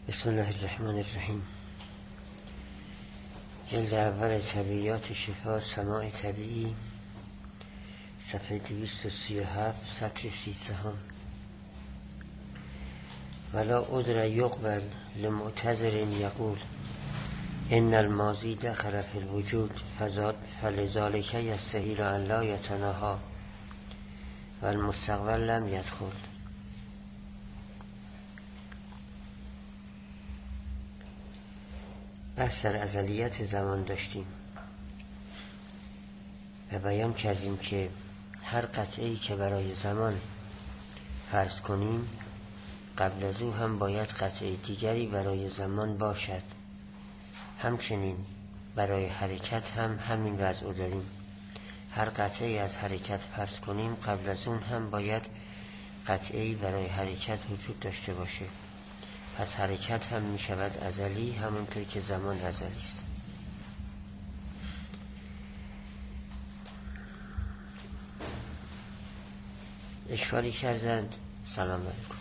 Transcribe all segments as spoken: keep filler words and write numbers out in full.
بسم الله الرحمن الرحیم. جلد اول طبیعیات شفا سماع طبیعی، صفحه دویست و سی و هفت، سطر سیزدهم. ولا عذر یقبل لمعتذر یقول ان الماضی دخل فی الوجود فلذلک یستحیل ان لا یتناهی و المستقبل لم یدخل. بحث در ازلیت زمان داشتیم و بیان کردیم که هر قطعه‌ای که برای زمان فرض کنیم قبل از او هم باید قطعه دیگری برای زمان باشد. همچنین برای حرکت هم همین وضع داریم. هر قطعه‌ای از حرکت فرض کنیم قبل از اون هم باید قطعه‌ای برای حرکت وجود داشته باشه. پس حرکت هم می شود ازلی همونطور که زمان ازلی است. اشکالی کردند، سلام علیکم،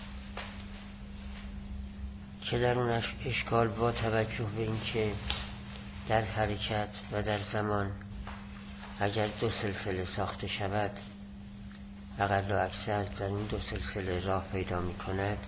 که در اون اشکال با توجه به این که در حرکت و در زمان اگر دو سلسله ساخته شود اقل و اکثر در این دو سلسله راه پیدا می کند،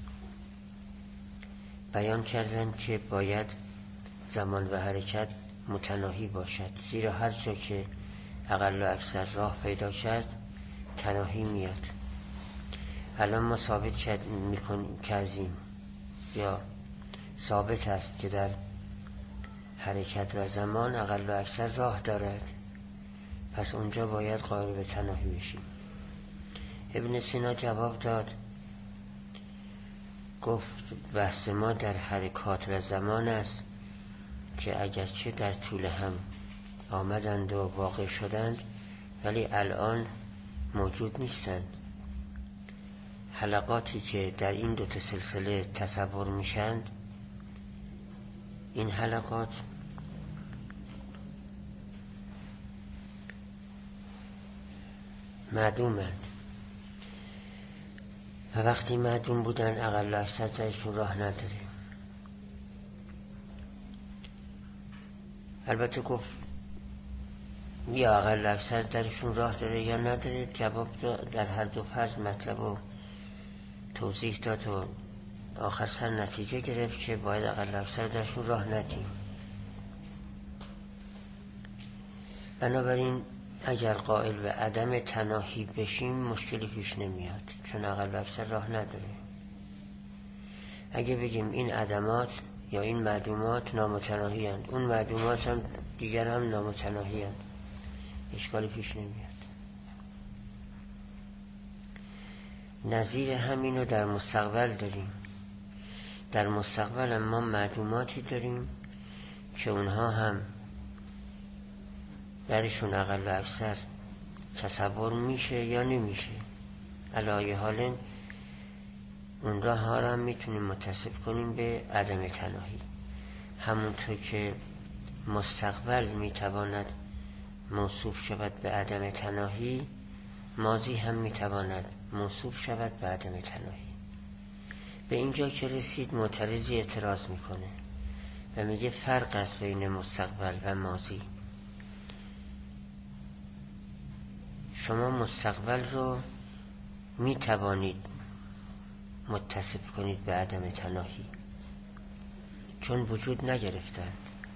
بیان کردن که باید زمان و حرکت متناهی باشد، زیرا هر جا که اقل و اکثر راه پیدا کرد تناهی میاد. الان ما ثابت کردیم یا ثابت است که در حرکت و زمان اقل و اکثر راه دارد، پس اونجا باید قائل به تناهی بشیم. ابن سینا جواب داد، گفت بحث ما در حرکات و زمان است که اگرچه در طول هم آمدند و واقع شدند ولی الان موجود نیستند. حلقاتی که در این دو تا سلسله تصور میشند، این حلقات معدومند و وقتی معدوم بودن اقل و اکثر درشون راه نداره. البته گفت یا اقل و اکثر درشون راه داره یا نداره، جواب در هر دو فرض مطلب رو توضیح داد و آخر سر نتیجه گرفت که باید اقل و اکثر درشون راه ندیم. بنابراین اگر قائل به عدم تناهی بشیم مشکلی پیش نمیاد، چون اقل و اکثر راه نداره. اگه بگیم این عدمات یا این معدومات نامتناهی هستند، اون معدومات هم دیگر هم نامتناهی هستند، اشکالی پیش نمیاد. نظیر همینو در مستقبل داریم. در مستقبل ما معدوماتی داریم که اونها هم درشون اقل و اکثر تصور میشه یا نمیشه. علایه حال اون راه ها را هم میتونیم متصف کنیم به عدم تناهی. همونطور که مستقبل میتواند موصوف شود به عدم تناهی، ماضی هم میتواند موصوف شود به عدم تناهی. به اینجا که رسید معترضی اعتراض میکنه و میگه فرق است بین مستقبل و ماضی. شما مستقبل رو می توانید متصف کنید به عدم تناهی چون وجود نگرفتند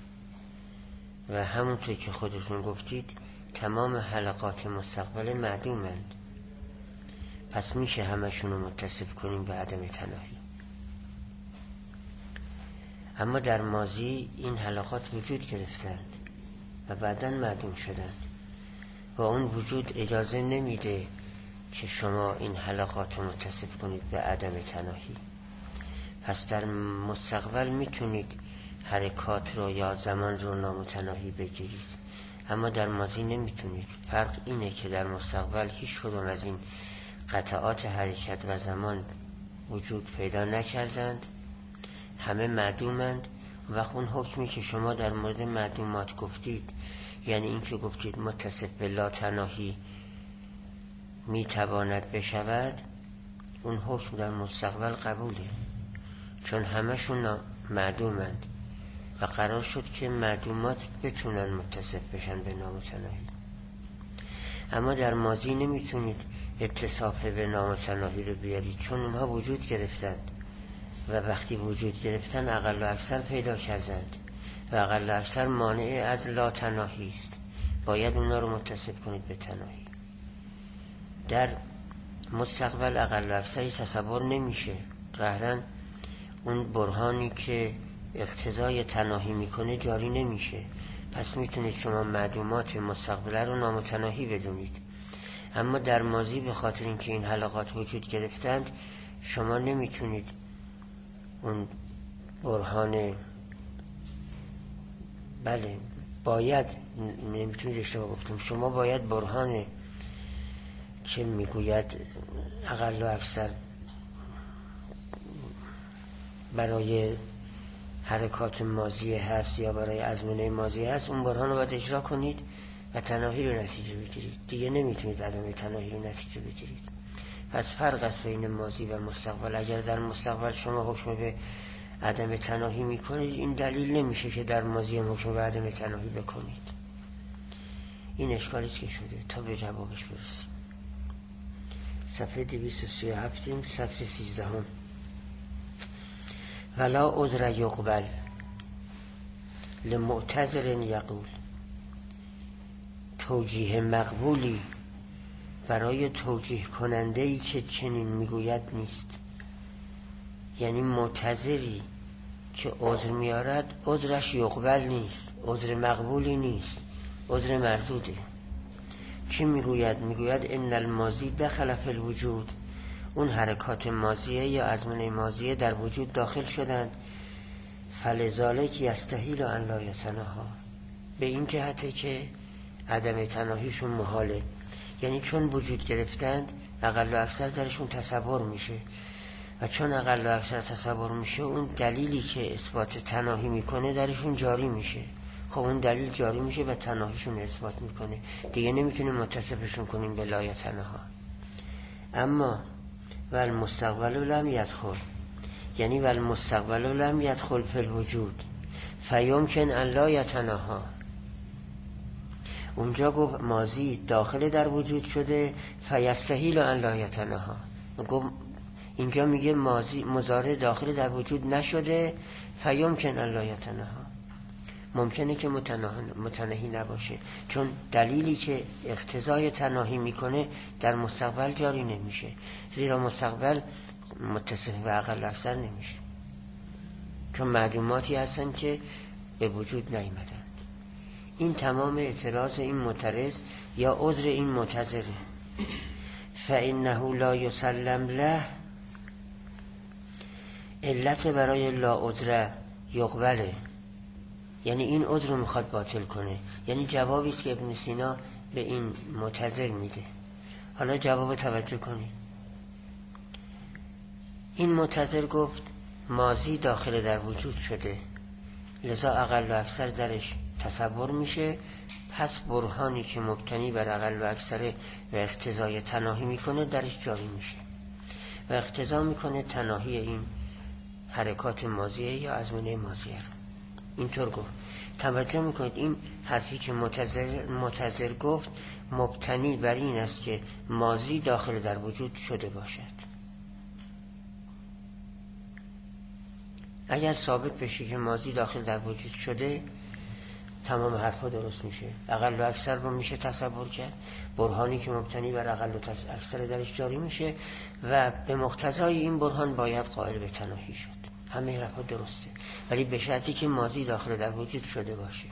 و همونطور که خودتون گفتید تمام حلقات مستقبل معدومند، پس میشه همشون رو متصف کنیم به عدم تناهی. اما در ماضی این حلقات وجود گرفتند و بعداً معدوم شدند و اون وجود اجازه نمیده که شما این حلقات رو متصف کنید به عدم تناهی. پس در مستقبل میتونید حرکات رو یا زمان رو نامتناهی بگیرید، اما در ماضی نمیتونید. فرق اینه که در مستقبل هیچ کدوم از این قطعات حرکت و زمان وجود پیدا نکردند، همه معدومند. و اون حکمی که شما در مورد معدومات گفتید، یعنی این که گفتید متصف به لا تناهی میتواند بشود، اون حکم در مستقبل قبوله، چون همشون معدومند و قرار شد که معدومات بتونن متصف بشن به نامتناهی. اما در ماضی نمیتونید اتصاف به نامتناهی رو بیارید، چون اونها وجود گرفتند و وقتی وجود گرفتن اقل و اکثر پیدا کردند و اقل و اکثر مانع از لا تناهی است. باید اونا رو متصف کنید به تناهی. در مستقبل اقل و اکثری تصور نمیشه، قهرن اون برهانی که اقتضای تناهی میکنه جاری نمیشه. پس میتونید شما معدومات مستقبل رو نامتناهی بدونید، اما در ماضی به خاطر اینکه این حلقات وجود گرفتند شما نمیتونید اون برهان، بله باید، نمیتونید اشتباه گفتم، شما باید برهان که میگوید اقل و اکثر برای حرکات ماضی هست یا برای ازمنه ماضی هست، اون برهان رو باید اجرا کنید و تناهی رو نتیجه بگیرید. دیگه نمیتونید عدم تناهی رو نتیجه بگیرید. پس فرق است بین ماضی و مستقبل. اگر در مستقبل شما حکم به عدم تناهی میکنید، این دلیل نمیشه که در ماضی هم حکم به عدم تناهی بکنید. این اشکالی که شده تا به جوابش برسیم. صفحه دویست و سی و هفت، سطر سیزده هم. ولا عذر یقبل لمعتذر یقول، توجیه مقبولی برای توجیه کننده ای که چنین میگوید نیست. یعنی معتذری که عذر میارد عذرش یقبل نیست، عذر مقبولی نیست، عذر مردوده. چی میگوید؟ میگوید ان الماضی دخل فی الوجود، اون حرکات ماضیه یا ازمنه ماضیه در وجود داخل شدند. فلذالک یستحیل ان لا یتناها، به این جهته که عدم تناهیشون محاله. یعنی چون وجود گرفتند اقل و اکثر درشون تصور میشه و چون اقل و اکثر تصور میشه اون دلیلی که اثبات تناهی میکنه درشون جاری میشه. خب اون دلیل جاری میشه و تناهیشون اثبات میکنه، دیگه نمیتونیم متصفشون کنیم به لا یتناها. اما والمستقبل لم یدخل، یعنی والمستقبل لم یدخل فی الوجود فیمکن ان لا یتناها. اونجا گفت ماضی داخل در وجود شده، فیستحیل ان لا یتناها. گفت اینجا میگه ماضی مضارع داخل در وجود نشده، فیمکن ان لا یتناها، ممکنه که متناهی نباشه، چون دلیلی که اقتضای تناهی میکنه در مستقبل جاری نمیشه، زیرا مستقبل متصف به اقل اکثر نمیشه، چون معلوماتی هستن که به وجود نیامدند. این تمام اعتراض این معترض یا عذر این معتذره. فانه لا یسلم له، علت برای لا عذر یقبله، یعنی این عذر رو میخواد باطل کنه. یعنی جوابی است که ابن سینا به این معتذر میده. حالا جواب توجه کنید. این معتذر گفت ماضی داخل در وجود شده، لذا اقل و اکثر درش تصور میشه، پس برهانی که مبتنی بر اقل و اکثر و اقتضای تناهی میکنه درش جاری میشه و اقتضا میکنه تناهی این حرکات ماضیه یا ازمنه ماضیه رو. اینطور گفت. توجه میکنید این حرفی که معتذر معتذر گفت مبتنی بر این است که ماضی داخل در وجود شده باشد. اگر ثابت بشه که ماضی داخل در وجود شده، تمام حرفا درست میشه، اقل و اکثر رو میشه تصور کرد، برهانی که مبتنی بر اقل و اکثر درش جاری میشه و به مقتضای این برهان باید قائل به تناهی شد. همه حرفا درسته، ولی به شرطی که ماضی داخل در وجود شده باشه.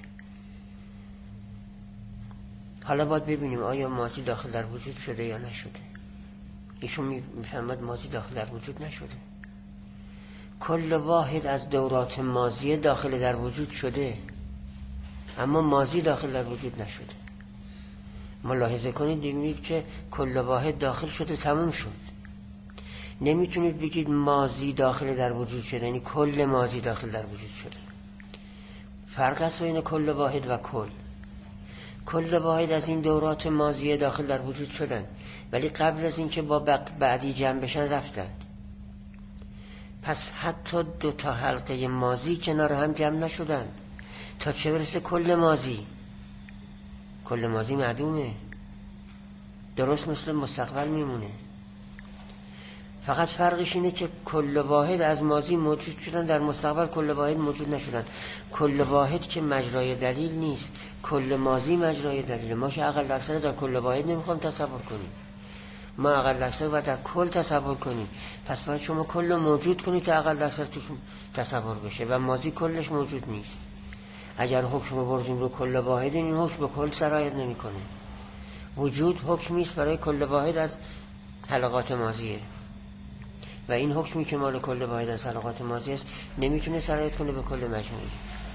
حالا باید ببینیم آیا ماضی داخل در وجود شده یا نشده. ایشون میفهمد ماضی داخل در وجود نشده. کل واحد از دورات ماضیه داخل در وجود شده، اما ماضی داخل در وجود نشده. ملاحظه کنید ببینید که کل واحد داخل شده، تموم شد. نمیتونید بگید ماضی داخل در وجود شده، یعنی کل ماضی داخل در وجود شده. فرق است بین کل واحد و کل. کل واحد از این دورات ماضیه داخل در وجود شدن، ولی قبل از اینکه با بعدی جمع بشن رفتند. پس حتی دو تا حلقه ماضی کنار هم جمع نشدن تا چه برسه کل ماضی. کل ماضی معدومه، درست مثل مستقبل میمونه. فقط فرقش اینه که کل واحد از ماضی موجود شدن، در مستقبل کل واحد موجود نشدن. کل واحد که مجرای دلیل نیست، کل ماضی مجرای دلیل. ما که اقل اکثر در کل واحد نمیخوام تصور کنیم، ما اقل اکثر باید در کل تصور کنیم. پس باید شما کل موجود کنید تا اقل اکثر توش تصور بشه و ماضی کلش موجود نیست. اگر حکم بردیم رو کل واحد، این حکم به کل سرایت نمیکنه. وجود حکمی است برای کل واحد از حلقات ماضیه و این حکمی که مال کل واحد از حلقات ماضی است نمیتونه سرایت کنه به کل مجموعی.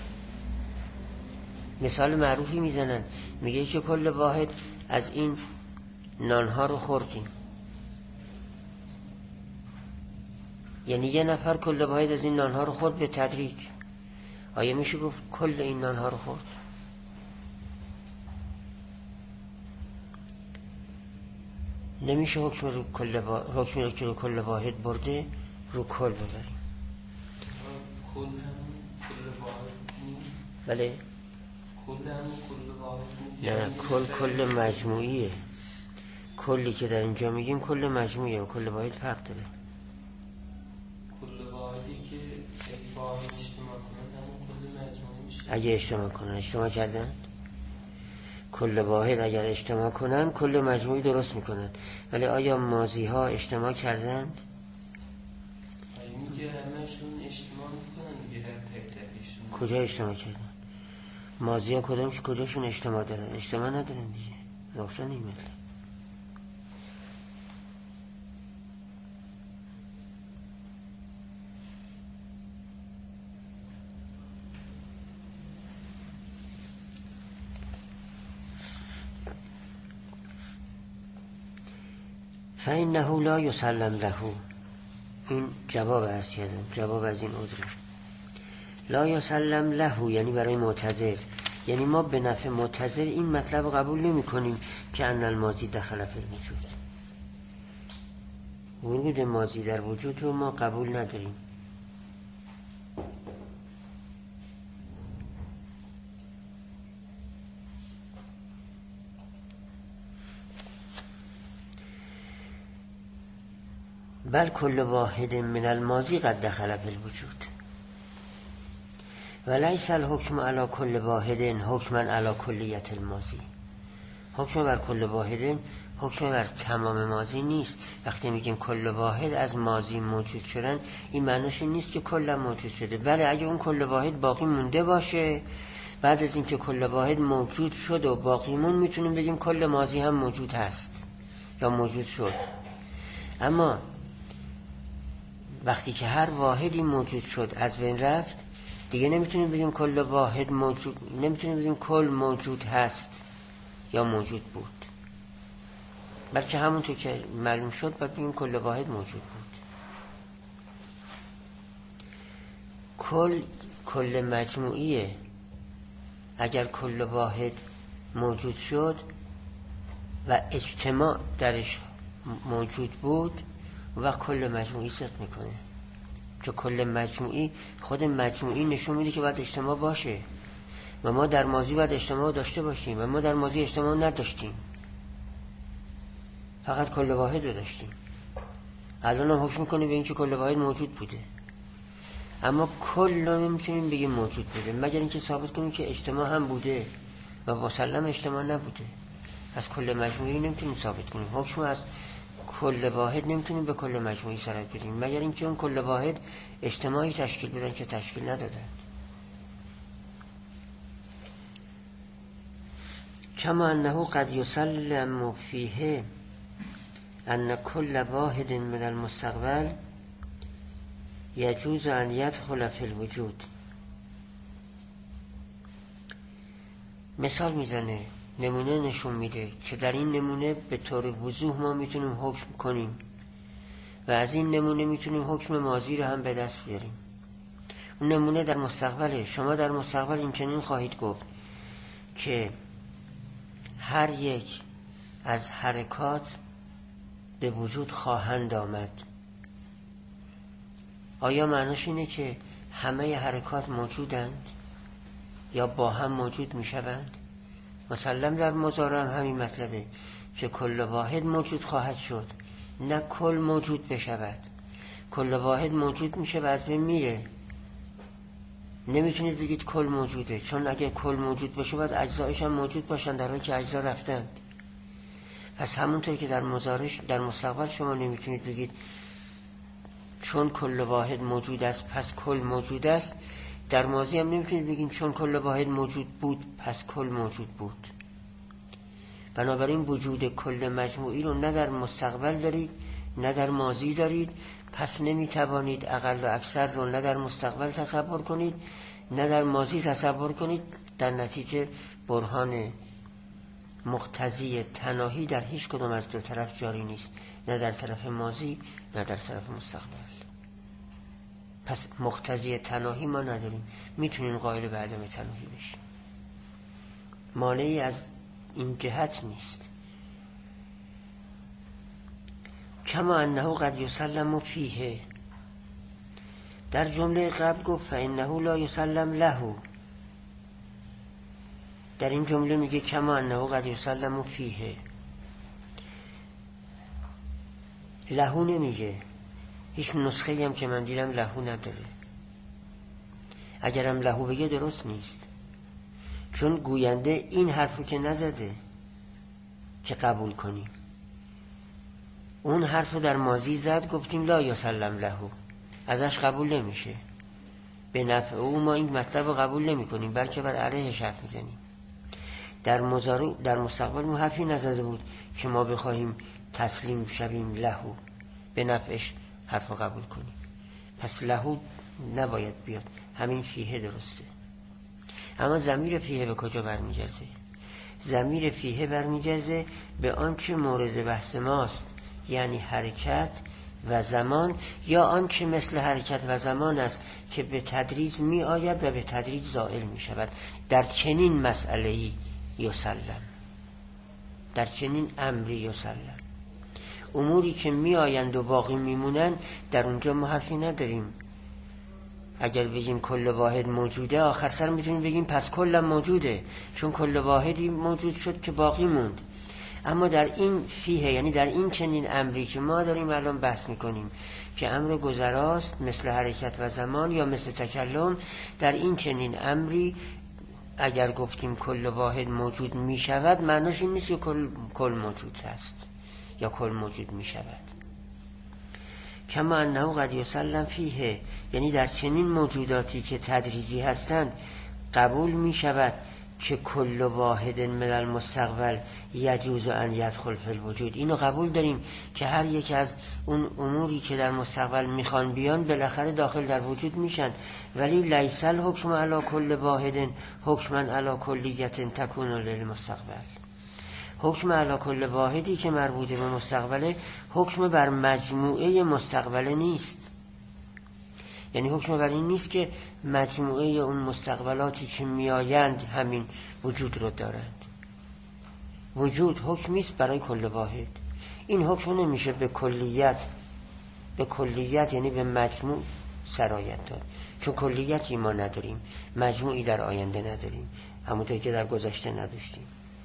مثال معروفی میزنن، میگه که کل واحد از این نانها رو خوردیم، یعنی یه نفر کل واحد از این نانها رو خورد به تدریج. آیا میشه گفت کل این نانها رو خورد؟ نمیشه حکم رو کل با... حکمی رو که رو کل واحد برده رو کل ببریم. کل هم کل واحد نیست؟ بله؟ کل هم کل واحد نیست؟ نه یعنی کل کل مجموعیه. کلی که در اینجا میگیم کل مجموعیه و کل واحد فرق داره. کل واحدی که یک واحد اجتماع کنند همون کل مجموعی میشه. اگه اجتماع کنن، اجتماع کردن کل واحد اگر اجتماع کنن کل مجموعی درست میکنن. ولی آیا ماضی ها اجتماع کردند؟ آیا میگه همهشون اجتماع میکنن دیگه، هر تک تکشون کجا اجتماع کردن؟ ماضی ها کدامش کجاشون اجتماع دارن؟ اجتماع ندارن دیگه، روشن این مطلب. فإنه لا يسلم له، این جواب از کردم، جواب از این عذر. لا يسلم له یعنی برای معتذر، یعنی ما به نفع معتذر این مطلب قبول نمی کنیم که ان الماضی دخل فی الوجود. ورود ماضی در وجود رو ما قبول نداریم. بل کل واحد من الماضی قد دخل فی الوجود ولیس الحکم علی کل واحد حکما علی کلیت الماضی. حکم بر کل واحد حکم بر تمام ماضی نیست. وقتی میگیم کل واحد از ماضی موجود شدن، این معنیش نیست که کلا موجود شده. بله اگه اون کل واحد باقی مونده باشه، بعد از اینکه کل واحد موجود شد و باقی مون، میتونیم بگیم کل ماضی هم موجود هست یا موجود شد. اما وقتی که هر واحدی موجود شد از بین رفت، دیگه نمیتونیم بگیم کل واحد موجود، نمیتونیم بگیم کل موجود هست یا موجود بود، بلکه همونطور که معلوم شد باید بگیم کل واحد موجود بود. کل کل مجموعیه. اگر کل واحد موجود شد و اجتماع درش موجود بود و کل مجموعی صدق میکنه، که کل مجموعی خود مجموعی نشون میده که باید اجتماع باشه و ما در ماضی باید اجتماع داشته باشیم و ما در ماضی اجتماع نداشتیم، فقط کل واحد رو داشتیم. الان هم حکم میکنیم به این که کل واحد موجود بوده، اما کل رو نمیتونیم بگیم موجود بوده مگر اینکه ثابت کنیم که اجتماع هم بوده و مسلم اجتماع نبوده. از کل مجموعی نمیتونیم ثابت کنیم. حکم از کل واحد نمیتونیم به کل مجموعی سرایت بدیم مگر اینکه اون کل واحد اجتماعی تشکیل بدن که تشکیل ندادن. کما انه قد یسلم فیه ان کل واحد من المستقبل یجوز ان یدخل فی الوجود. مثال میزنه، نمونه نشون میده که در این نمونه به طور وضوح ما میتونیم حکم کنیم و از این نمونه میتونیم حکم ماضی رو هم به دست بیاریم. اون نمونه در مستقبله. شما در مستقبل این چنین خواهید گفت که هر یک از حرکات به وجود خواهند آمد. آیا معناش اینه که همه حرکات موجودند یا با هم موجود می شوند؟ مسلم در مضارع هم همین مطلبه که کل واحد موجود خواهد شد، نه کل موجود بشود. کل واحد موجود میشه و از بین میره. نمیتونید بگید کل موجوده، چون اگر کل موجود باشه باید اجزایش هم موجود باشن، در حالی که اجزا رفتند. پس همونطور که در مضارع در مستقبل شما نمیتونید بگید چون کل واحد موجود است پس کل موجود است، در ماضی هم نمیتونید بگید چون کل واحد موجود بود پس کل موجود بود. بنابراین وجود کل مجموعی رو نه در مستقبل دارید نه در ماضی دارید، پس نمیتوانید اقل و اکثر رو نه در مستقبل تصور کنید نه در ماضی تصور کنید. در نتیجه برهان مقتضی تناهی در هیچ کدوم از دو طرف جاری نیست، نه در طرف ماضی نه در طرف مستقبل. پس مقتضی تناهی ما نداریم، میتونیم قائل به عدم تناهی بشیم، مانعی از این جهت نیست. کما انه قد یسلم فیه، در جمله قبل گفت فانه لا یسلم له، در این جمله میگه کما انه قد یسلم فیه، له نمیگه. هیچ نسخه هم که من دیدم له نداره. اگرم له بگه درست نیست، چون گوینده این حرفو که نزده که قبول کنیم. اون حرفو در ماضی زد، گفتیم لا یسلم له، ازش قبول نمیشه. به نفع او ما این مطلب رو قبول نمی کنیم، بلکه بر علیهش حرف میزنیم. در مضارع در مستقبل ما حرفی نزده بود که ما بخواهیم تسلیم شویم له، به نفعش حرف رو قبول کنیم. پس له نباید بیاد، همین فیه درسته. اما ضمیر فیه به کجا برمیگرده؟ ضمیر فیه برمیگرده به آنچه مورد بحث ماست، یعنی حرکت و زمان، یا آنچه مثل حرکت و زمان است که به تدریج می آید و به تدریج زائل می شود. در چنین مسئله‌ای یسلم، در چنین امری یسلم. اموری که می آیند و باقی می مونن، در اونجا ما حرفی نداریم. اگر بگیم کل واحد موجوده، آخر سر میتونیم بگیم پس کلم موجوده، چون کل واحدی موجود شد که باقی موند. اما در این فیه، یعنی در این چنین امری که ما داریم الان بحث میکنیم که امر گذراست مثل حرکت و زمان یا مثل تکلم، در این چنین امری اگر گفتیم کل واحد موجود میشود، معناش این نیست که کل, کل موجود هست یا کل موجود میشود. کما انه قد یسلم فیه، یعنی در چنین موجوداتی که تدریجی هستند قبول می شود که کل واحد من المستقبل یجوز ان یدخل فی الوجود. اینو قبول داریم که هر یک از اون اموری که در مستقبل میخوان بیان بالاخره داخل در وجود میشن، ولی لیس الحکم علی کل واحد حکما علی کلیت تکون للمستقبل. حکم علی کل واحدی که مربوط به مستقبله، حکم بر مجموعه مستقبله نیست. یعنی حکم بر این نیست که مجموعه اون مستقبلاتی که میآیند همین وجود رو دارند. وجود حکمی است برای کل واحد. این حکم نمیشه به کلیت، به کلیت یعنی به مجموع سرایت داد، چون کلیتی ما نداریم، مجموعی در آینده نداریم، همونطور که در گذشته نداشتیم.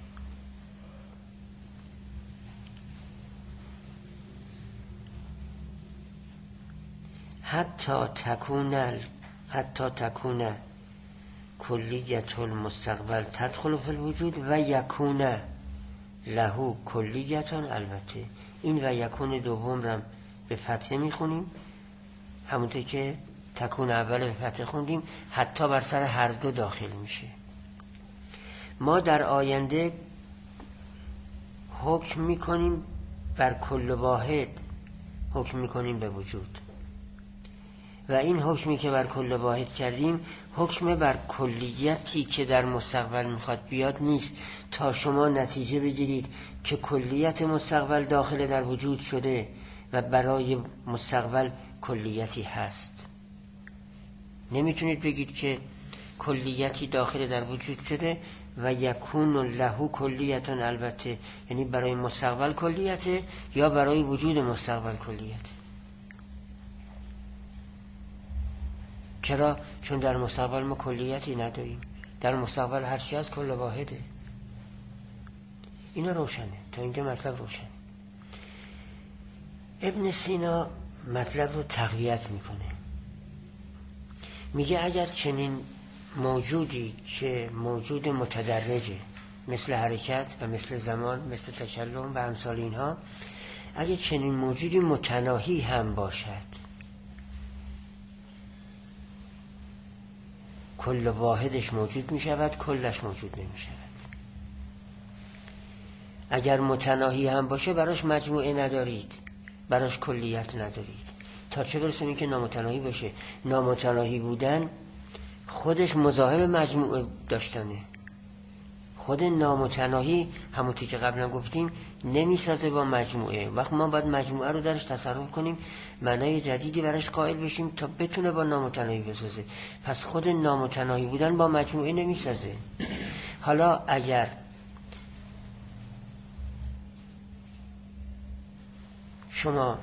حتی تکون حتی تکون کلیت المستقبل تدخل فی الوجود و یکون له کلیت. البته این و یکون دوم رم به فتحه میخونیم، همونطور که تکون اول به فتحه خوندیم، حتی بر سر هر دو داخل میشه. ما در آینده حکم میکنیم بر کل واحد، حکم میکنیم به وجود، و این حکمی که بر کل واحد کردیم حکم بر کلیتی که در مستقبل میخواد بیاد نیست، تا شما نتیجه بگیرید که کلیت مستقبل داخل در وجود شده و برای مستقبل کلیتی هست. نمیتونید بگید که کلیتی داخل در وجود شده و یکون له کلیتون، البته یعنی برای مستقبل کلیته یا برای وجود مستقبل کلیته. چرا؟ چون در مستقبل ما کلیتی نداریم، در مستقبل هر چی از کل واحده. اینا روشنه، تا اینجا مطلب روشنه. ابن سینا مطلب رو تقویت میکنه، میگه اگر چنین موجودی که موجود متدرجه مثل حرکت و مثل زمان، مثل تکلم و امثال اینها، اگر چنین موجودی متناهی هم باشد، کل واحدش موجود می شود، کلش موجود نمی شود. اگر متناهی هم باشه براش مجموعه ندارید، براش کلیت ندارید، تا چه برسه این که نامتناهی باشه. نامتناهی بودن خودش مزاحم مجموعه داشتنه. خود نامتناهی همونطور که قبلا گفتیم نمیسازه با مجموعه. وقت ما باید مجموعه رو درش تصرف کنیم، معنای جدیدی براش قائل بشیم تا بتونه با نامتناهی بسازه. پس خود نامتناهی بودن با مجموعه نمیسازه. حالا اگر شما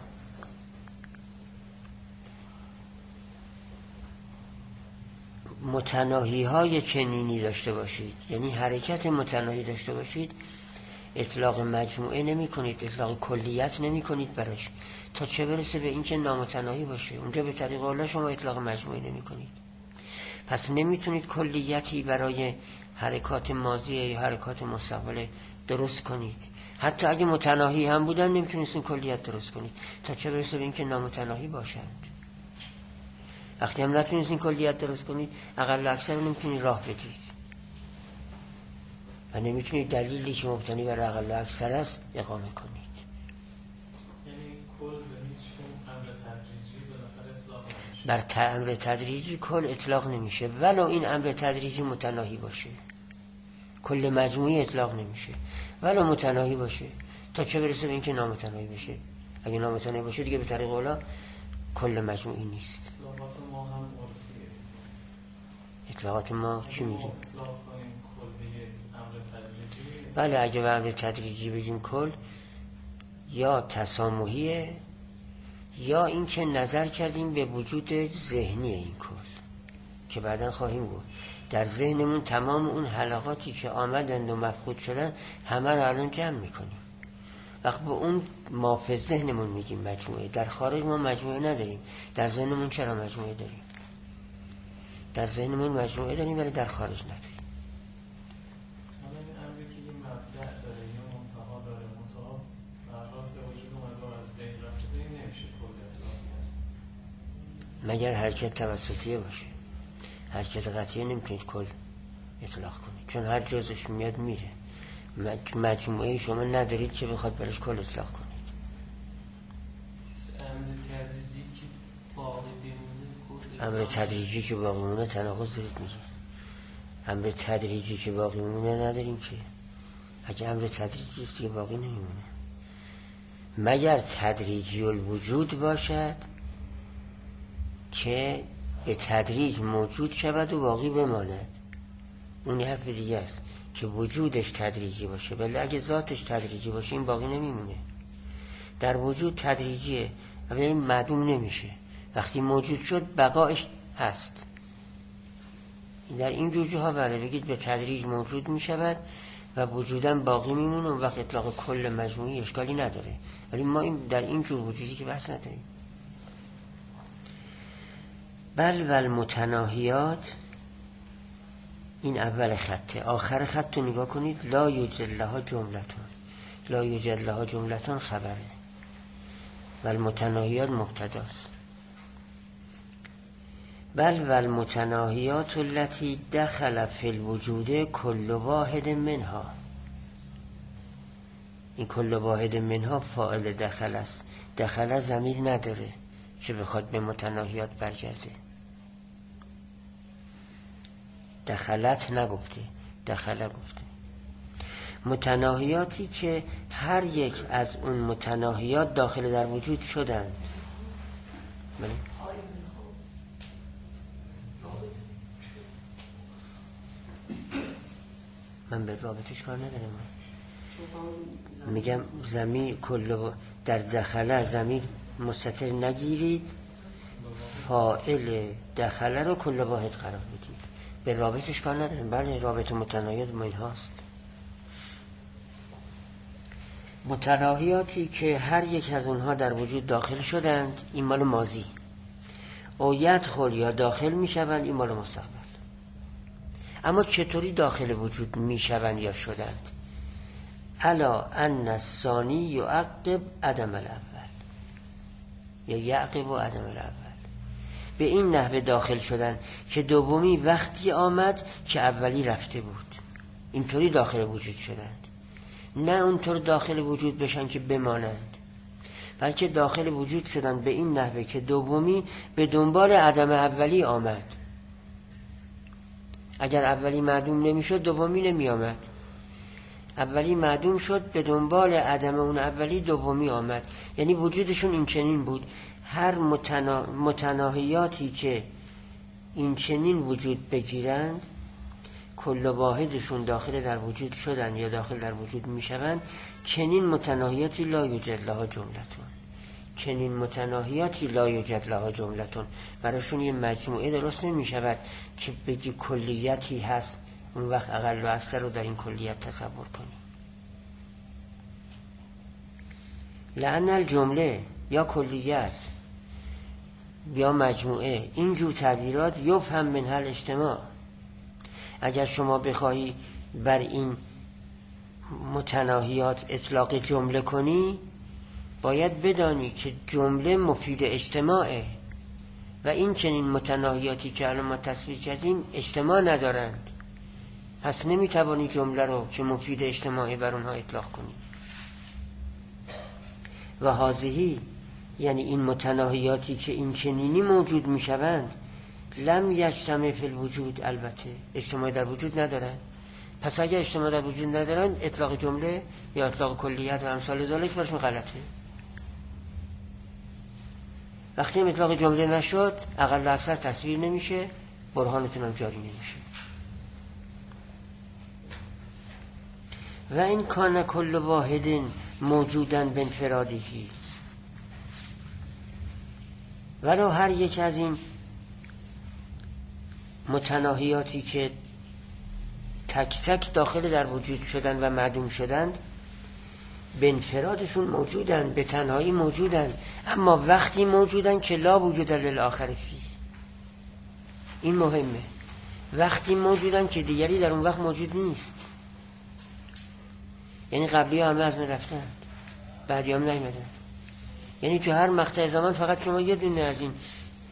متناهی های چنینی داشته باشید، یعنی حرکت متناهی داشته باشید، اطلاق مجموعه نمی کنید، اطلاق کلیت نمی کنید براش، تا چه برسه به این که نامتناهی باشه. اونجا به طریق الله شما اطلاق مجموعه نمی کنید. پس نمیتونید کلیتی برای حرکات ماضی یا حرکات مستقبل درست کنید. حتی اگه متناهی هم بودن نمیتونید کلیت درست کنید، تا چه برسه به این که نامتناهی باشند. وقتی هم نتونید این کلیت درست کنید، اقل و اکثر نمیتونید راه بدید و نمیتونید دلیلی که مبتنی بر اقل و اکثر است اقامه کنید. یعنی کل به هیچ امر تدریجی بالاخره اطلاق نمیشه. بر امر تدریجی کل اطلاق نمیشه، ولو این امر تدریجی متناهی باشه. کل مجموعی اطلاق نمیشه ولو متناهی باشه، تا چه برسه به این که نامتناهی بشه. اگه نامتناهی باشه دیگه به طریق اولا کل مجموعی نیست. اطلاقات ما هم عرفیه. اطلاقات ما چی میگیم؟ اطلاق کنیم کل به یک امر تدریجی. بله، اگه به امر تدریجی بگیم کل، یا تسامحیه یا این که نظر کردیم به وجود ذهنی این کل که بعداً خواهیم گفت. در ذهنمون تمام اون حلقاتی که آمدند و مفقود شدن همه رو الان جمع میکنیم. وقت به اون ما فی ذهنمون میگیم مجموعه. در خارج ما مجموعه نداریم. در ذهنمون چرا مجموعه داریم؟ در ذهنمون مجموعه داریم ولی در خارج نداریم. حالا این امری که یه مبدأ داره یا منتها داره، منتها در حال به وجود اومده و از بین رفته، این نمیشه کل اطلاق کرد مگر حرکت توسطیه باشه. حرکت قطعیه نمیتونید کل اطلاق کنید، چون هر جزش میاد میره. مجموعه شما ندارید که بخواد برش کل اطلاق کنید. امر تدریجی که باقی بمونه کل امر تدریجی که باقی مونه تناقض دارید میگید. امر تدریجی که باقی مونه نداریم که. اگه امر تدریجی است که باقی نمیمونه، مگر تدریجی الوجود باشد که به تدریج موجود شود و باقی بماند. اون حرف دیگه است که وجودش تدریجی باشه، ولی اگه ذاتش تدریجی باشه این باقی نمیمونه. در وجود تدریجیه ولی این معدوم نمیشه. وقتی موجود شد بقایش هست. در این جوجه بله بگید به تدریج موجود میشود و وجودم باقی میمونه، اون وقت اطلاق کل مجموعی اشکالی نداره. ولی ما این در این جور وجودی که بحث نداریم. بل و المتناهیات، این اول خطه. آخر خط رو نگاه کنید. لا یوجد لها جملتون، لا یوجد لها جملتون خبره و المتناهیات مبتداست. بل و المتناهیات التي دخل فی الوجود کل واحد منها. این کل واحد منها فاعل دخل است. دخل ضمیر نداره که بخواد به متناهیات برگرده. دخلت نگفته، دخله گفته. متناهیاتی که هر یک از اون متناهیات داخل در وجود شدند. بله؟ من به رابطش کار ندارم. میگم ضمیر کل در دخله ضمیر مستتر نگیرید، فاعل دخله رو کل واحد قرار بدید. به رابطش کار نداریم. بله رابط متناهیات ما این هاست. متناهیاتی که هر یک از اونها در وجود داخل شدند این مال ماضی، او یدخل یا داخل می شوند این مال مستقبل. اما چطوری داخل وجود می شوند یا شدند؟ الا ان الثانی یعقب عدم الاول یا یعقب و عدم الاول. به این نحوه داخل شدن که دومی وقتی آمد که اولی رفته بود. اینطوری داخل وجود شدند، نه اونطور داخل وجود بشن که بمانند، بلکه داخل وجود شدن به این نحوه که دومی به دنبال عدم اولی آمد. اگر اولی معدوم نمیشد دومی نمی آمد. اولی معدوم شد، به دنبال عدم اون اولی دومی آمد. یعنی وجودشون این چنین بود. هر متنا... متناهیاتی که این چنین وجود بگیرند کل واحدشون داخل در وجود شدن یا داخل در وجود می شوند. چنین متناهیاتی لا یوجد لها جملتون. چنین متناهیاتی لا یوجد لها جملتون. براشون یه مجموعه درست نمی شود که بگی کلیتی هست اون وقت اقل و اکثر رو در این کلیت تصور کنی. لأن الجمله یا کلیت یا مجموعه اینجور تعبیرات یفهم منها الاجتماع. اگر شما بخواهی بر این متناهیات اطلاق جمله کنی باید بدانی که جمله مفید اجتماعه و این چنین متناهیاتی که الان ما تصویر کردیم اجتماع ندارند. پس نمیتوانی جمله رو که مفید اجتماعی بر اونها اطلاق کنی. و هذهی یعنی این متناهیاتی که این چنینی موجود میشوند لم یجتمع فی الوجود، البته اجتماع در وجود ندارند. پس اگه اجتماع در وجود ندارند اطلاق جمله یا اطلاق کلیت و امثال ذالک برشون غلطه. وقتی اطلاق جمله نشد اقل و اکثر تصویر نمیشه، برهانتون هم جاری نمیشه. و این کان کل واحد موجودن بانفرادهی، ولو هر یک از این متناهیاتی که تک تک داخل در وجود شدن و معدوم شدند به انفرادشون موجودن، به تنهایی موجودن، اما وقتی موجودن که لا وجود للآخر فی. این مهمه. وقتی موجودن که دیگری در اون وقت موجود نیست. یعنی قبلی همه از من رفتن، بعدی هم نیمدن. یعنی تو هر مقطع زمان فقط شما یه دونه از این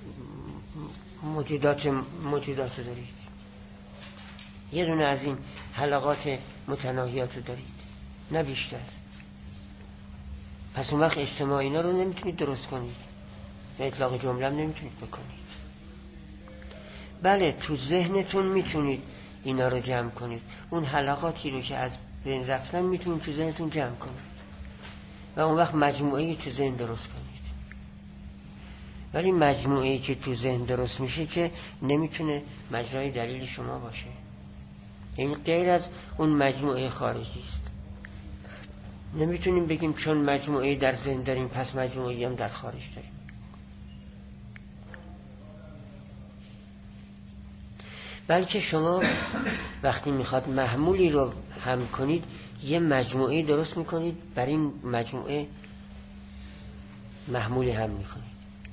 موجودات موجودات رو دارید، یه دونه از این حلقات متناهیات رو دارید، نه بیشتر. پس اون وقت اجتماع اینا رو نمیتونید درست کنید و اطلاق جمله هم نمیتونید بکنید. بله تو ذهنتون میتونید اینا رو جمع کنید، اون حلقاتی رو که از بین رفتن میتونید تو ذهنتون جمع کنید و اون وقت مجموعه‌ای تو ذهن درست کنید. ولی مجموعه‌ای که تو ذهن درست میشه که نمیتونه مجرای دلیل شما باشه، یعنی غیر از اون مجموعه خارجی است. نمیتونیم بگیم چون مجموعه در ذهن داریم پس مجموعه‌ای هم در خارج داریم. بلکه شما وقتی میخواد محمولی رو هم کنید یه مجموعه درست میکنید، بر این مجموعه محمولی هم میکنید.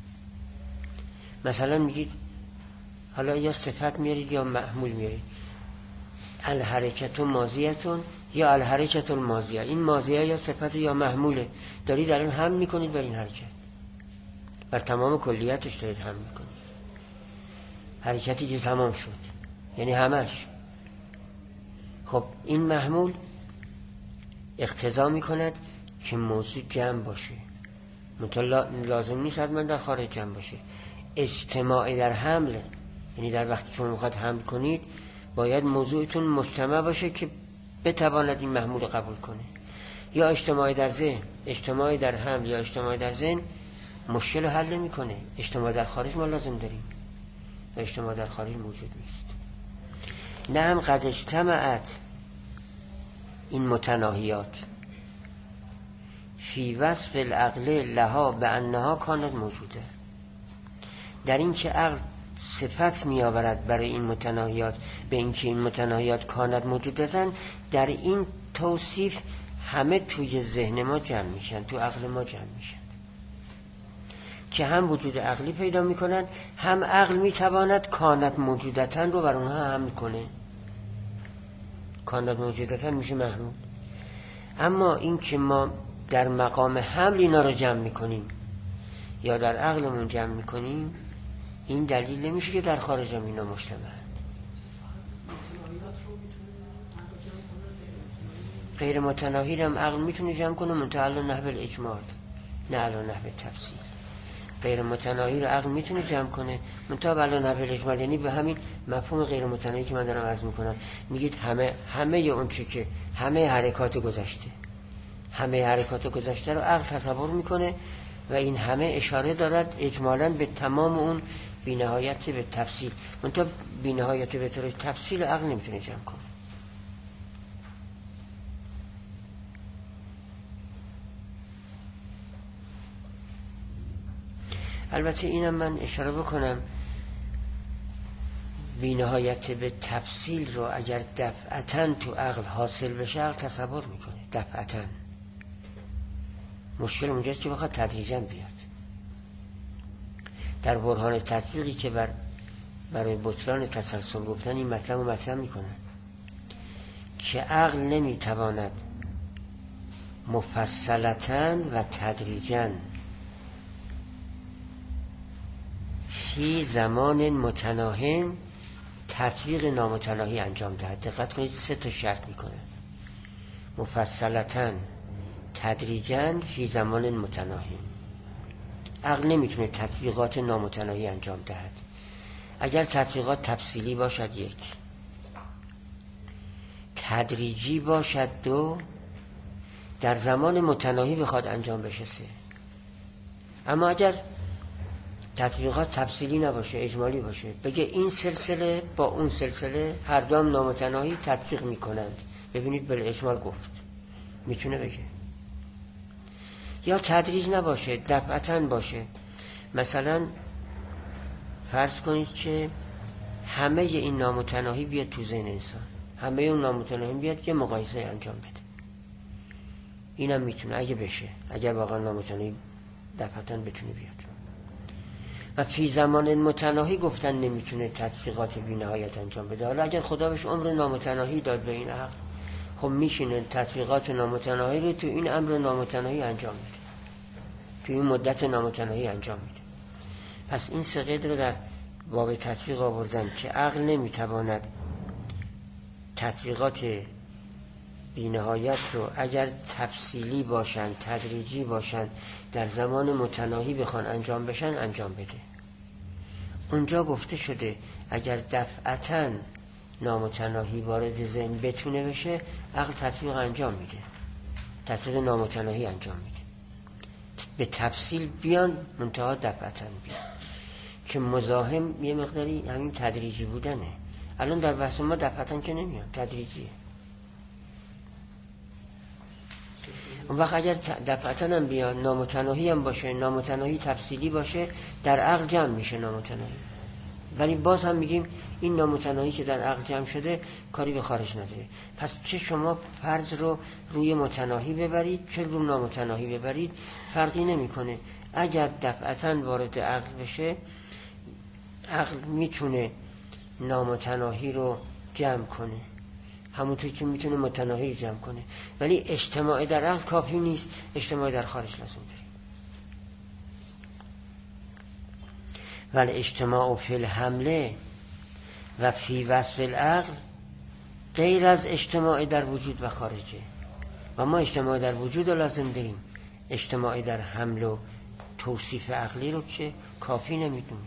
مثلا میگید حالا یا صفت میارید یا محمول میارید، الحرکت ماضیتون یا الحرکت الماضیه. این ماضیه یا صفت یا محموله، دارید الان هم میکنید بر این حرکت، بر تمام کلیتش دارید هم میکنید. حرکتی که تمام شد یعنی همش. خب این محمول اقتضا میکند که موضوع جمع باشه، منتها لازم نیست حتما در خارج جمع باشه. اجتماع در حمل، یعنی در وقتی که میخواد حمل کنید باید موضوعتون مجتمع باشه که بتواند این محمول قبول کنه. یا اجتماع در ذهن، اجتماع در حمل یا اجتماع در ذهن مشکل حل نمیکنه. اجتماع در خارج ما لازم داریم و اجتماع در خارج موجود نیست. نه هم قد اجتماعت این متناهیات فی وصف العقل لها به انها کانت موجوده. در این که عقل صفت می آورد برای این متناهیات به این که این متناهیات کانت موجودتن، در این توصیف همه توی ذهن ما جمع میشن، تو عقل ما جمع میشن که هم وجود عقلی پیدا میکنن، هم عقل میتواند کانت موجودتن رو بر اونها حمل کنه. کانت موجودتن میشه محمول. اما این که ما در مقام حمل اینا رو جمع میکنیم یا در عقلمون جمع میکنیم، این دلیل نمیشه که در خارج هم اینا مجتمعند. غیر متناهی هم عقل میتونه جمع کنه، منتها علی نحو الاجمال نه علی نحو تفصیل. غیر متناهی رو عقل میتونه جمع کنه، منتها علی نحو الاجمال، یعنی به همین مفهوم غیر متناهی که من دارم عرض میکنم. میگید همه همه اون چی که همه حرکات گذشته همه حرکات گذشته رو عقل تصور میکنه و این همه اشاره دارد اجمالاً به تمام اون بی‌نهایت به تفصیل، منتها بی‌نهایت به طور تفصیل عقل نمیتونه جمع کنه. البته اینم من اشاره بکنم، بی‌نهایت به تفصیل رو اگر دفعتاً تو عقل حاصل بشه عقل تصور میکنه دفعتاً. مشکل اونجاست که بخواد تدریجاً بیاد. در برهان تطبیقی که بر برای بطلان تسلسل گفتن این مطلب رو مطرح میکنن که عقل نمیتواند مفصلتاً و تدریجاً فی زمان متناهن تطبیق نامتناهی انجام دهد. دقت کنید سه تا شرط میکنه: مفصلتاً، تدریجاً، فی زمان متناهی. عقل نمیتونه تطبیقات نامتناهی انجام دهد. اگر تطبیقات تفصیلی باشد یک، تدریجی باشد دو، در زمان متناهی بخواد انجام بشه سه. اما اگر تطبیقات تفصیلی نباشه، اجمالی باشه، بگه این سلسله با اون سلسله هر دو هم نامتناهی تطبیق میکنند، ببینید بل اجمال گفت، میتونه بگه. یا تدریج نباشه، دفعتاً باشه. مثلا فرض کنید که همه این نامتناهی بیاد تو ذهن انسان، همه اون نامتناهی بیاد که مقایسه انجام بده. اینم میتونه اگه بشه، اگر واقعا نامتناهی دفعتاً بتونه بیاد. و فی زمان متناهی گفتن نمیتونه تطبیقات بی‌نهایت انجام بده. حالا اگر خدا بهش عمر نامتناهی داد به این عقل، خب میشینه تطبیقات نامتناهی رو تو این امر نامتناهی انجام میده، تو این مدت نامتناهی انجام میده. پس این سه قید رو در باب تطبیق آوردن که عقل نمیتواند تطبیقات بی‌نهایت رو اگر تفصیلی باشن، تدریجی باشن، در زمان متناهی بخوان انجام بشن انجام بده. اونجا گفته شده اگر دفعتاً نامتناهی وارد ذهن بتونه بشه، عقل تطبیق انجام میده، تطبیق نامتناهی انجام میده. به تفصیل بیان، منتها دفعتاً بیان، که مزاحم یه مقداری همین تدریجی بودنه. الان در بحث ما دفعتاً که نمیان، تدریجیه. اون وقت اگر دفعتاً هم بیان، نامتناهی هم باشه، نامتناهی تفصیلی باشه، در عقل جمع میشه نامتناهی. ولی باز هم میگیم این نامتناهی که در عقل جمع شده کاری به خارج نداره. پس چه شما فرض رو روی متناهی ببرید، چه رو نامتناهی ببرید، فرقی نمیکنه. اگر دفعتاً وارد عقل بشه، عقل میتونه نامتناهی رو جمع کنه، همونطور که میتونه متناهی رو جمع کنه. ولی اجتماع در عقل کافی نیست، اجتماع در خارج لازم داره. ولی اجتماع فی الحمله و فی وصف العقل غیر از اجتماع در وجود و خارجه. و ما اجتماع در وجود رو لازم داریم، اجتماع در حمل و توصیف عقلی رو که کافی نمیدونیم.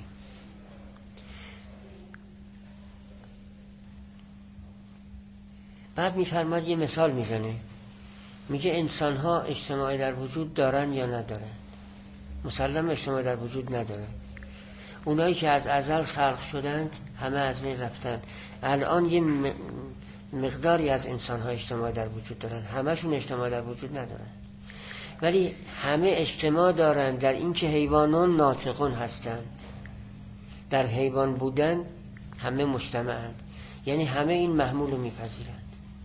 بعد میفرماد، یه مثال میزنه، میگه انسان ها اجتماع در وجود دارن یا ندارن؟ مسلم اجتماع در وجود ندارن. اونایی که از ازل خلق شدند همه از بین رفتن. الان یه مقداری از انسان ها اجتماع در وجود دارن، همشون اجتماع در وجود ندارن. ولی همه اجتماع دارن در این که حیوانون ناطقون هستند. در حیوان بودن همه مجتمعند، یعنی همه این محمول رو میپذیرند.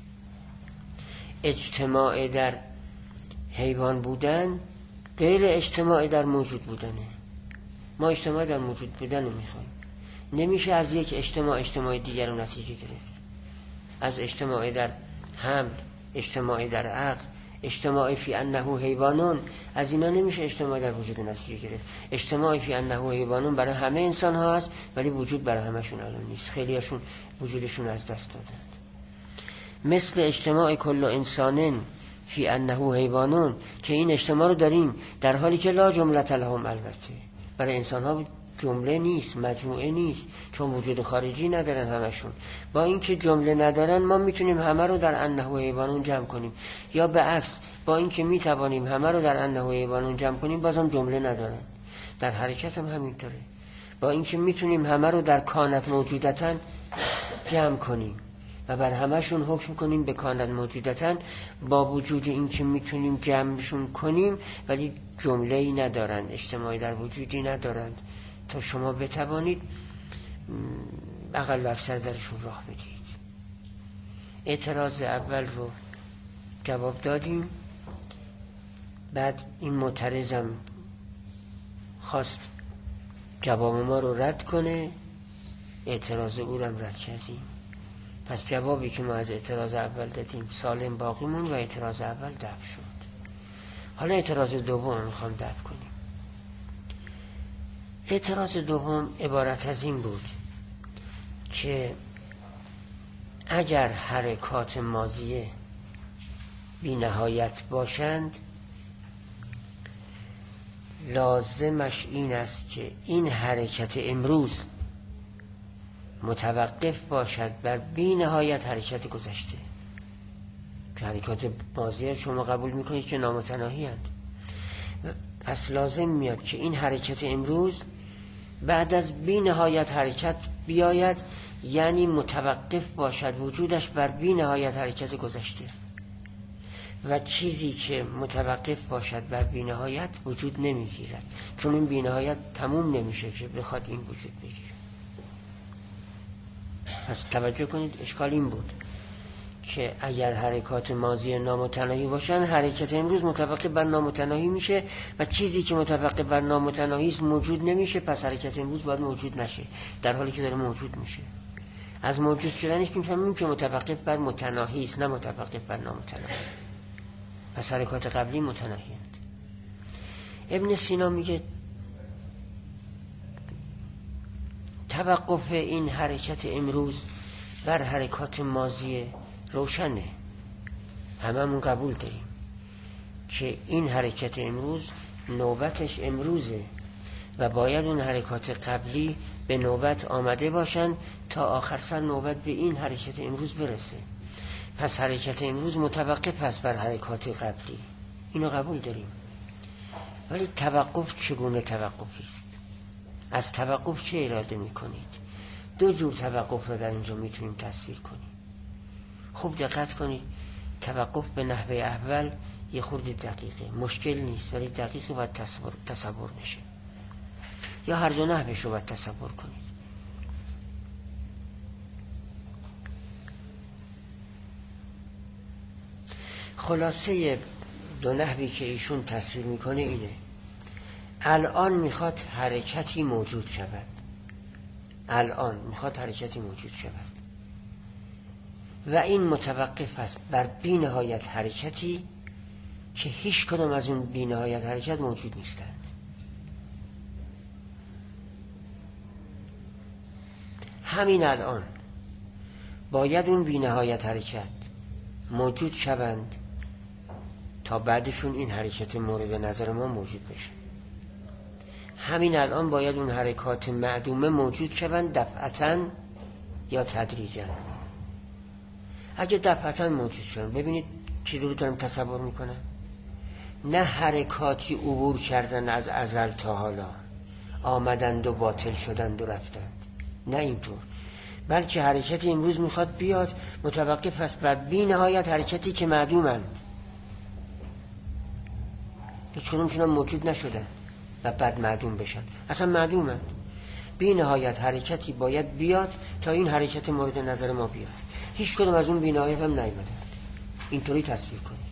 اجتماع در حیوان بودن غیر اجتماع در موجود بودنه. ما اجتماع در موجود بودن رو میخوایم. نمیشه از یک اجتماع اجتماع دیگر رو نتیجه گرفت. از اجتماع در حمل، اجتماع در عقل، اجتماع فی انه حیوانون، از اینا نمیشه اجتماع در وجود نتیجه گرفت. اجتماع فی انه حیوانون برای همه انسان ها هست، ولی وجود برای همشون الان نیست. خیلی هاشون وجودشون از دست دادند. مثل اجتماع کل انسانن فی انه حیوانون، که این اجتماع رو داریم در حالی که لا جملة لهم، البته برای انسان ها جمله نیست، مجموعه نیست، چون وجود خارجی ندارن همشون. با اینکه جمله ندارن ما میتونیم همه رو در انه حیوانون جمع کنیم، یا به عکس با اینکه میتوانیم همه رو در انه حیوانون جمع کنیم بازم جمله ندارن. در حرکت هم همینطوره. با اینکه میتونیم همه رو در کانت موجودتن جمع کنیم و بر همشون حکم کنیم به کانت موجودتن، با وجود اینکه میتونیم جمعشون کنیم ولی جمله‌ای ندارند، اجتماعی در وجودی ندارند تا شما بتوانید اقل و اکثر درشون راه بدید. اعتراض اول رو جواب دادیم. بعد این معترضم خواست جواب ما رو رد کنه، اعتراض او رو هم رد کردیم. پس جوابی که ما از اعتراض اول دادیم سالم باقی موند و اعتراض اول دفع شد. حالا اعتراض دوم میخوام دفع کنیم. اعتراض دوم عبارت از این بود که اگر حرکات ماضیه بی نهایت باشند، لازمش این است که این حرکت امروز متوقف باشد بر بی نهایت حرکت گذشته. که حرکات ماضیه شما قبول میکنید که نامتناهی هست، پس لازم میاد که این حرکت امروز بعد از بی نهایت حرکت بیاید، یعنی متوقف باشد وجودش بر بی نهایت حرکت گذشته. و چیزی که متوقف باشد بر بی نهایت وجود نمیگیرد، چون این بی نهایت تموم نمیشه که بخواد این وجود بگیره. پس توجه کنید، اشکال این بود که اگر حرکات ماضی نامتناهی باشن، حرکت امروز متوقف بر نامتناهی میشه و چیزی که متوقف بر نامتناهی است موجود نمیشه، پس حرکت امروز باید موجود نشه، در حالی که داره موجود میشه. از موجود شدنش میفهمیم که متوقف بر متناهی است، نه متوقف بر نامتناهی. پس حرکات قبلی متناهی هست. ابن سینا میگه توقف این حرکت امروز بر حرکات ماضی روشنه، هممون قبول داریم که این حرکت امروز نوبتش امروزه و باید اون حرکات قبلی به نوبت آمده باشن تا آخر سر نوبت به این حرکت امروز برسه. پس حرکت امروز متوقف است بر حرکات قبلی، اینو قبول داریم. ولی توقف چگونه توقفی است؟ از توقف چه اراده میکنید؟ دو جور توقف رو در اینجا میتونیم تصویر کنیم. خوب دقت کنید، توقف به نحوه اول یه خورده دقیقه، مشکل نیست ولی دقیقه باید تصور, تصور بشه، یا هر دو نحوش رو باید تصور کنید. خلاصه دو نحوی که ایشون تصویر میکنه اینه: الان میخواد حرکتی موجود شود، الان میخواد حرکتی موجود شود و این متوقف است بر بی نهایت حرکتی که هیچ کدام از اون بی نهایت حرکت موجود نیستند. همین الان باید اون بی نهایت حرکت موجود شوند تا بعدشون این حرکت مورد نظر ما موجود بشه. همین الان باید اون حرکات معدومه موجود شوند، دفعتاً یا تدریجاً. اگه دفعتاً موجود شوند، ببینید چی رو دارم تصور میکنم، نه حرکاتی عبور کردن از ازل تا حالا، آمدند و باطل شدند و رفتند، نه اینطور، بلکه حرکتی امروز میخواد بیاد متوقف است بر بی نهایت حرکتی که معدومند، چون میتونن موجود نشدن و بعد معدوم بشن، اصلا معدومند. بی نهایت حرکتی باید بیاد تا این حرکت مورد نظر ما بیاد. هیچ کدوم از اون بی نهایت هم نیامدند. اینطوری تصویر کنید.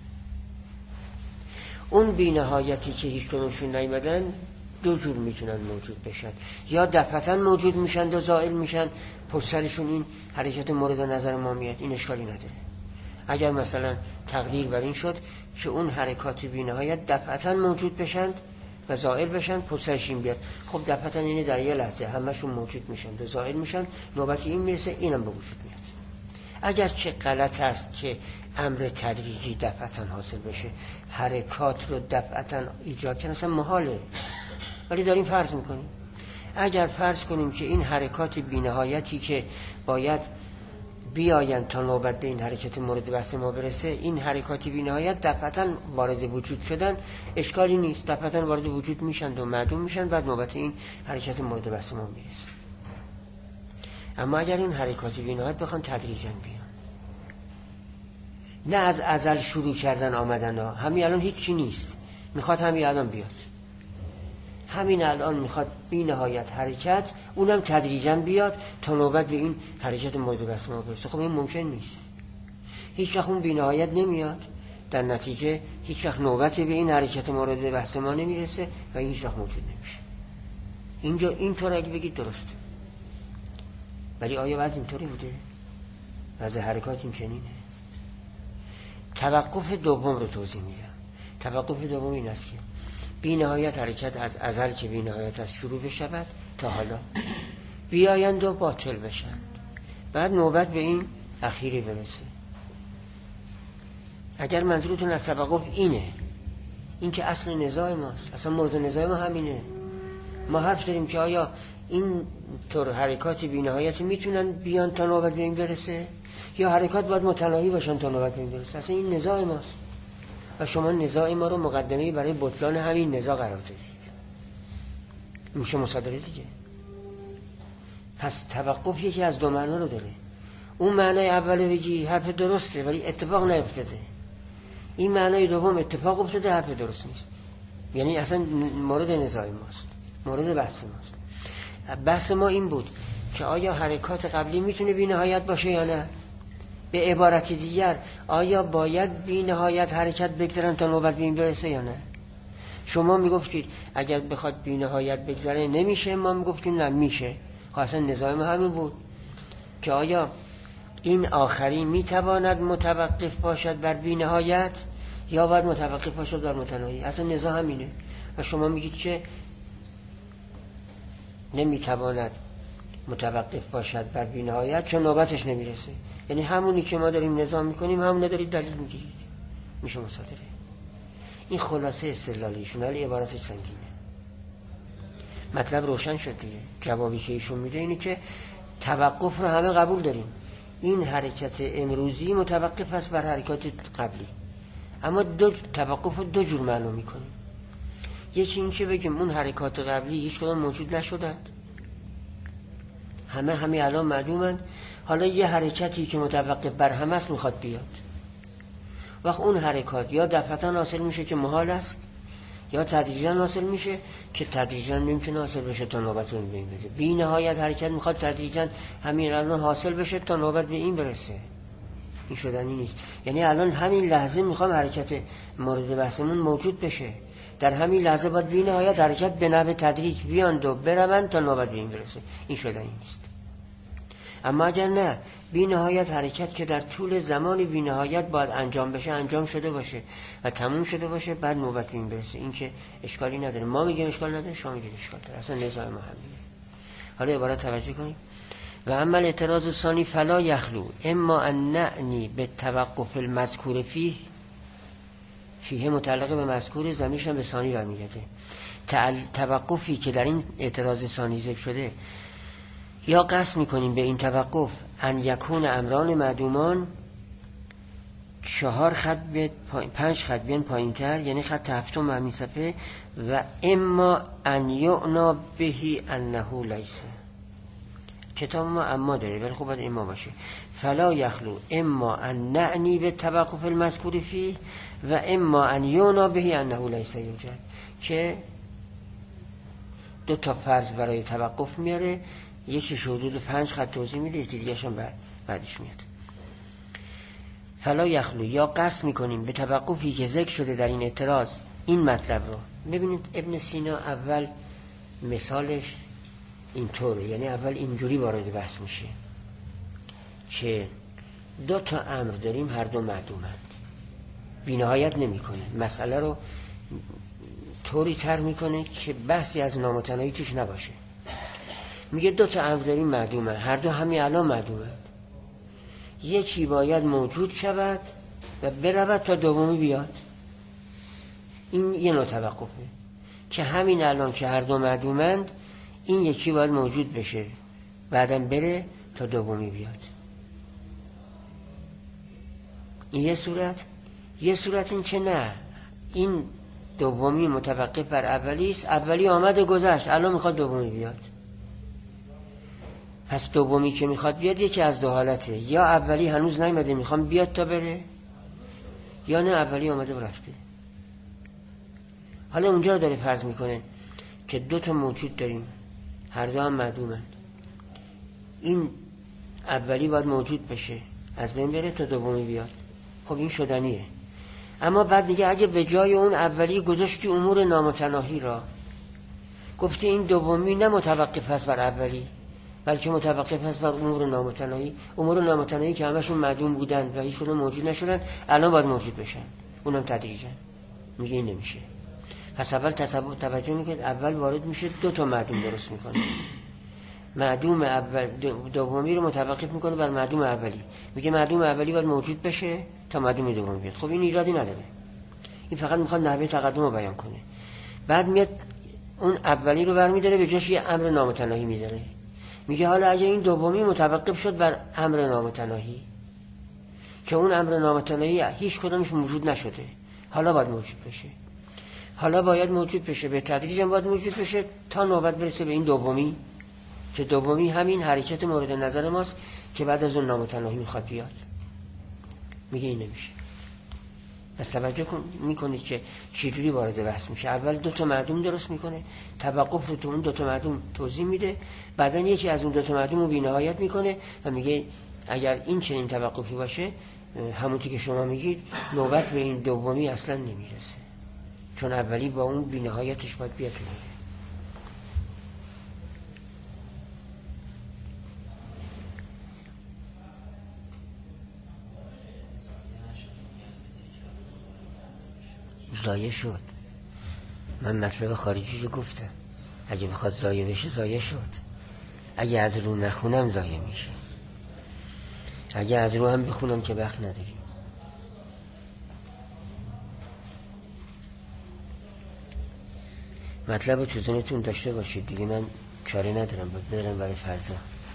اون بی نهایتی که هیچ کدومشون نیامدن دو جور میتونن موجود بشن، یا دفعتا موجود میشن و زائل میشن، پشت سرشون این حرکت مورد نظر ما میاد، این اشکالی نداره. اگر مثلا تقدیر بر این شد که اون حرکات بی نهایت دفعتا موجود بشن و زائل بشن، پشت سرش این بیاد، خب دفعتا اینه در یه لحظه همشون موجود میشن و زائل میشن، نوبت این میرسه اینم به وجود میاد. اگر چه غلط است که امر تدریجی دفعتا حاصل بشه، حرکات رو دفعتا ایجاد کنه، اصلا محاله، ولی داریم فرض میکنیم. اگر فرض کنیم که این حرکات بی‌نهایتی که باید بیاین تا نوبت به این حرکت مورد بحث ما برسه، این حرکات بی‌نهایت دفعتا وارد وجود شدن، اشکالی نیست، دفعتا وارد وجود میشن و معدوم میشن، بعد نوبت این حرکت مورد بحث ما میرسه. اما اگر این حرکات بی‌نهایت بخوان تدریجا بیان، نه از ازل شروع کردن آمدن ها، همین الان هیچی نیست، میخواد همین الان بیاد، همین الان میخواد بی نهایت حرکت، اونم تدریجا بیاد تا نوبت به این حرکت مورد بحث ما برسه. خب این ممکن نیست، هیچ وقت اون بی نهایت نمیاد، در نتیجه هیچ وقت نوبت به این حرکت مورد بحث ما نمیرسه و هیچ وقت موجود نمیشه. اینجا اینطور اگه بگید درسته، ولی آیا وضع اینطوری بوده؟ وضع حرکات این چنینه؟ توقف دوم رو توضیح میدم. توقف دوم این است که بی نهایت حرکت از ازل که بی نهایت از شروع بشود تا حالا بیایند و باطل بشند، بعد نوبت به این اخیری برسه. اگر منظورتون از توقف اینه، این که اصل نزاع ماست، اصلا مورد نزاع ما همینه، ما حرف داریم که آیا این طور حرکات بی نهایت میتونن بیان تا نوبت به این برسه، یا حرکات باید متناهی باشن تا نوبت به این برسه. اصلا این نزاع ماست و شما نزاع ما رو مقدمه برای بطلان همین نزاع قرار دادید. میشه مصادره دیگه. پس توقف یکی از دو معنا رو داره. اون معنای اول بگی حرف درسته ولی اتفاق نیفتاده، این معنای دوم اتفاق افتاده حرف درست نیست، یعنی اصلا مورد نزاع ماست، مورد بحث ماست. بحث ما این بود که آیا حرکات قبلی میتونه بی نهایت باشه یا نه؟ به عبارت دیگر آیا باید بی نهایت حرکت بگذارن تا نوبت به این برسه یا نه؟ شما میگفتید اگر بخواد بی نهایت بگذاره نمیشه، ما میگفتیم نه میشه. اصلا نظام ما همین بود که آیا این آخری میتواند متوقف باشد بر بی نهایت یا باید متوقف باشد بر متناهی. اصلا نظام همینه و شما میگید که نمیتواند متوقف باشد بر بی نهایت چون نوبتش نمیرسه. یعنی همونی که ما داریم نظام میکنیم همون دارید دلیل میگیرید، میشه مصادره. این خلاصه استدلالیشون، ولی عبارتش سنگینه. مطلب روشن شد دیگه. جوابی که ایشون میده اینه که توقف رو همه قبول داریم، این حرکت امروزی متوقف است بر حرکات قبلی، اما دو توقف رو دو جور معنی میکنیم. یکی این که بگیم اون حرکات قبلی هیچ کدام موجود نشدند، همه همه الان معلومند، حالا یه حرکتی که متوقف بر همه است میخواد بیاد. وقت اون حرکات یا دفعتا حاصل میشه که محال است، یا تدریجا حاصل میشه که تدریجا نمیتونه حاصل بشه تا نوبت اون به این بده. بی نهایت حرکت میخواد تدریجا همین الان حاصل بشه تا نوبت به این برسه. این شدنی نیست. یعنی الان همین لحظه میخوام حرکت مورد بحثمون موجود بشه، در همین لحظه باید بی نهایت حرکت به نحو تدریج بیاند و بروند تا نوبت به این برسه. این شدنی نیست. اما اگر نه، بی نهایت حرکت که در طول زمان بی نهایت باید انجام بشه انجام شده باشه و تموم شده باشه، بعد نوبت این برسه، این که اشکالی نداره. ما میگیم اشکال نداره، شما میگید اشکال داره، اصلا نزاع ما همینه. حالا عبارت توجه کنید. و اما اعتراض ثانی فلا یخلو اما ان نعنی به توقف المذکور فیه، فیه متعلق به مذکور، ضمیرش هم به ثانی برمیگرده. توقفی که در این اعتراض ثانی ذکر شده، یا قصد میکنیم به این توقف ان یکون امران معدومان، چهار خط بیاد پنج خط بیان پایین تر، یعنی خط هفتم همین صفحه، و اما ان یعنا بهی انه لیسه. کتاب ما اما داره ولی خب باید اما باشه. فلا یخلو اما ان نعنی به توقف المذکور فیه و اما ان یعنا بهی انه لیسه یوجد، که دو تا فرض برای توقف میاره، یکی حدود پنج خط توضیح میده، یکی دیگه هم بعد بعدش میاد. فلا یخلو، یا قصد میکنیم به توقفی که ذکر شده در این اعتراض این مطلب رو. ببینید ابن سینا اول مثالش اینطوره، یعنی اول اینجوری وارد بحث میشه که دو تا امر داریم، هر دو معدومند، بی نهایت نمیکنه، مسئله رو طوری تر میکنه که بحثی از نامتناهی توش نباشه. میگه دو تا امر داریم معدومه، هر دو همین الان معدومه، یکی باید موجود شود و برود تا دومی بیاد. این یه نوع توقفه که همین الان که هر دو معدومند، این یکی باید موجود بشه بعدم بره تا دومی بیاد. این یه صورت. یه صورت این که نه، این دومی متوقف بر اولی است، اولی آمد و گذشت، الان میخواد دومی بیاد. پس دومی که میخواد بیاد یکی از دو حالته، یا اولی هنوز نیامده میخوام بیاد تا بره، یا نه اولی آمده و رفته. حالا اونجا رو داره فرض میکنه که دو تا موجود داریم، هر دو هم معدومند. این اولی باید موجود بشه، از بین بره تا دومی بیاد. خب این شدنیه. اما بعد میگه اگه به جای اون اولی گذاشتی امور نامتناهی را، گفته این دومی نه متوقف هست بر اولی، بلکه متوقف هست بر امور نامتناهی. امور نامتناهی که همشون معدوم بودن و هیچ کدوم موجود نشدن، الان باید موجود بشن، اونم تدریجا. میگه این نمیشه. پس اول تصور توجه میکنید، اول وارد میشه دو تا معدوم درست میکنه. معدوم اول دومی رو متوقف میکنه بر معدوم اولی. میگه معدوم اولی باید موجود بشه تا معدوم دومی بیاد. خب این ایرادی نداره، این فقط میخواد نحوه تقدم رو بیان کنه. بعد میاد اون اولی رو برمی‌داره به جاش یه امر نامتناهی میذاره. میگه حالا اگه این دومی متوقف شد بر امر نامتناهی که اون امر نامتناهی هیچ کدومش موجود نشده، حالا باید موجود بشه. حالا باید موجود بشه، به تدریج باید موجود بشه تا نوبت برسه به این دومی، که دومی همین حرکت مورد نظر ماست که بعد از اون نامتناهی میخواد بیاد. میگه این نمیشه. پس توجه میکنید که چجوری وارد بحث میشه. اول دو تا معدوم درست میکنه، توقف رو تو اون دو تا معدوم توضیح میده، بعدن یکی از اون دو تا معدوم رو بی‌نهایت میکنه و میگه اگر این چنین توقفی باشه، همونطور که شما میگید نوبت به این دومی اصلا نمیرسه، چون اولی با اون بی‌نهایتش باید بیاد. ضایع شد. من مطلب خارجی رو گفتم، اگه بخواد ضایع بشه ضایع شد. اگه از رو نخونم ضایع میشه، اگه از رو هم بخونم که وقت نداریم. مطلب رو تو ذهنتون داشته باشید دیگه، من چاره ندارم، باید برم برای فرضا.